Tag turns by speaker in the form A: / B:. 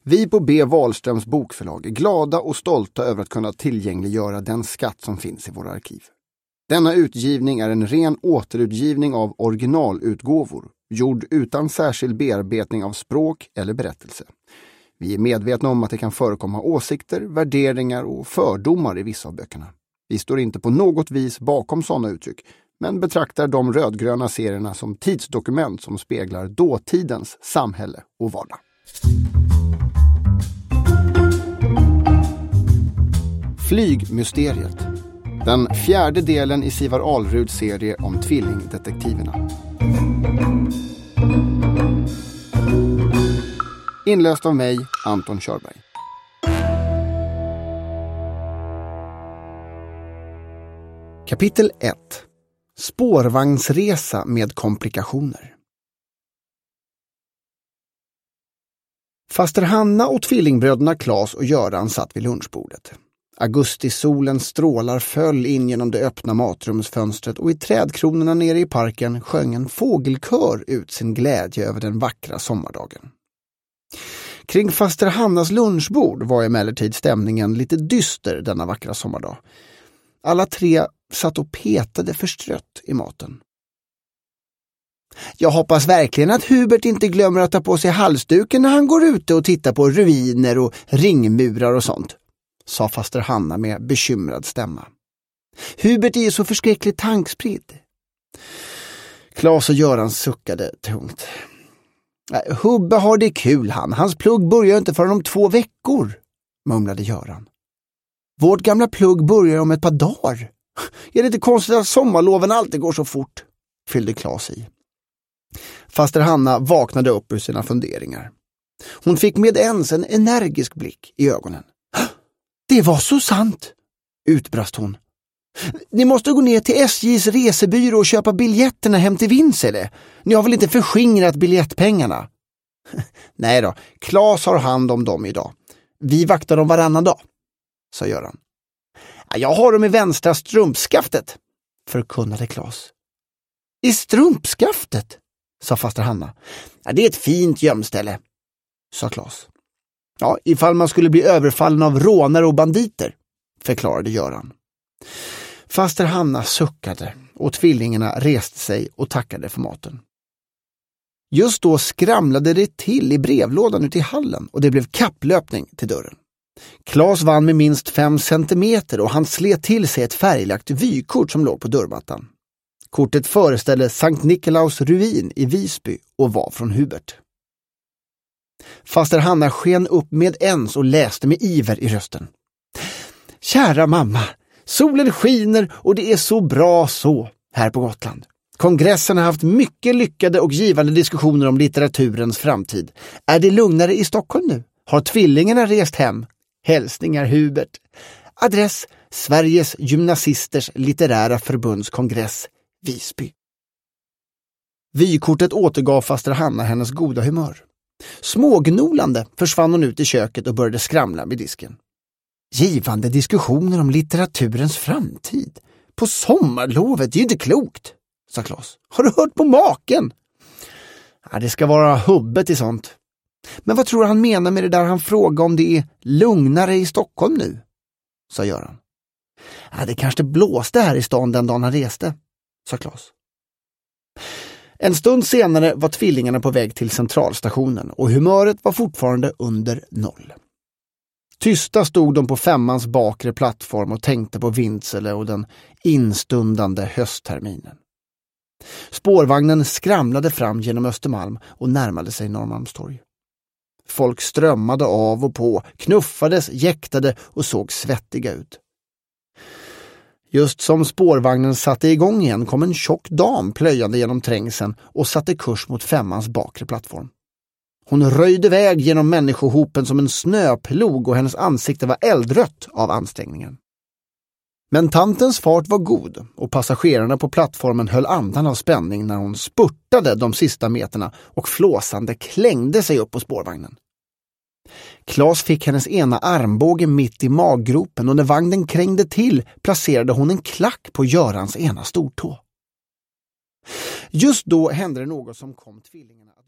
A: Vi på B. Wahlströms bokförlag är glada och stolta över att kunna tillgängliggöra den skatt som finns i våra arkiv. Denna utgivning är en ren återutgivning av originalutgåvor, gjord utan särskild bearbetning av språk eller berättelse. Vi är medvetna om att det kan förekomma åsikter, värderingar och fördomar i vissa av böckerna. Vi står inte på något vis bakom sådana uttryck, men betraktar de rödgröna serierna som tidsdokument som speglar dåtidens samhälle och vardag. Flygmysteriet. Den 4:e delen i Sivar Ahlruds serie om tvillingdetektiverna. Inläst av mig, Anton Körberg. Kapitel 1. Spårvagnsresa med komplikationer. Faster Hanna och tvillingbröderna Claes och Göran satt vid lunchbordet. Augustisolens strålar föll in genom det öppna matrumsfönstret och i trädkronorna nere i parken sjöng en fågelkör ut sin glädje över den vackra sommardagen. Kring faster Hannas lunchbord var emellertid stämningen lite dyster denna vackra sommardag. Alla tre satt och petade förstrött i maten. Jag hoppas verkligen att Hubert inte glömmer att ta på sig halsduken när han går ute och tittar på ruiner och ringmurar och sånt, sa faster Hanna med bekymrad stämma. Hubert är ju så förskräckligt tankspridd. Claes och Göran suckade tungt. Hubbe har det kul han. Hans plugg börjar inte förrän om 2 veckor, mumlade Göran. Vårt gamla plugg börjar om ett par dagar. Är det inte konstigt att sommarloven alltid går så fort? Fyllde Claes i. Faster Hanna vaknade upp ur sina funderingar. Hon fick med ens en energisk blick i ögonen. Det var så sant, utbrast hon. Ni måste gå ner till SJs resebyrå och köpa biljetterna hem till Vinsele. Ni har väl inte förskingrat biljettpengarna? Nej då, Claes har hand om dem idag. Vi vaktar dem varannan dag, sa Göran. Jag har dem i vänstra strumpskaftet, förkunnade Claes. I strumpskaftet, sa faster Hanna. Det är ett fint gömställe, sa Claes. Ja, ifall man skulle bli överfallen av rånare och banditer, förklarade Göran. Faster Hanna suckade och tvillingarna reste sig och tackade för maten. Just då skramlade det till i brevlådan ute i hallen och det blev kapplöpning till dörren. Claes vann med minst 5 centimeter och han slet till sig ett färglagt vykort som låg på dörrmattan. Kortet föreställde Sankt Nikolaus ruin i Visby och var från Hubert. Faster Hanna sken upp med ens och läste med iver i rösten. Kära mamma, solen skiner och det är så bra så här på Gotland. Kongressen har haft mycket lyckade och givande diskussioner om litteraturens framtid. Är det lugnare i Stockholm nu? Har tvillingarna rest hem? Hälsningar Hubert. Adress Sveriges gymnasisters litterära förbunds kongress, Visby. Vykortet återgav faster Hanna hennes goda humör. Smågnolande försvann hon ut i köket och började skramla vid disken. Givande diskussioner om litteraturens framtid. På sommarlovet, det är ju inte klokt, sa Claes. Har du hört på maken? Ja, det ska vara hubbet i sånt. Men vad tror han menar med det där han frågar om det är lugnare i Stockholm nu? Sa Göran. Ja, det kanske blåste här i stan den dagen han reste, sa Claes. En stund senare var tvillingarna på väg till centralstationen och humöret var fortfarande under 0. Tysta stod de på 5:ans bakre plattform och tänkte på Vinsele och den instundande höstterminen. Spårvagnen skramlade fram genom Östermalm och närmade sig Norrmalmstorg. Folk strömmade av och på, knuffades, jäktade och såg svettiga ut. Just som spårvagnen satte igång igen kom en tjock dam plöjande genom trängseln och satte kurs mot 5:ans bakre plattform. Hon röjde väg genom människohopen som en snöplog och hennes ansikte var eldrött av ansträngningen. Men tantens fart var god och passagerarna på plattformen höll andan av spänning när hon spurtade de sista meterna och flåsande klängde sig upp på spårvagnen. Claes fick hennes ena armbåge mitt i maggropen och när vagnen krängde till placerade hon en klack på Görans ena stortå. Just då hände det något som kom tvillingarna att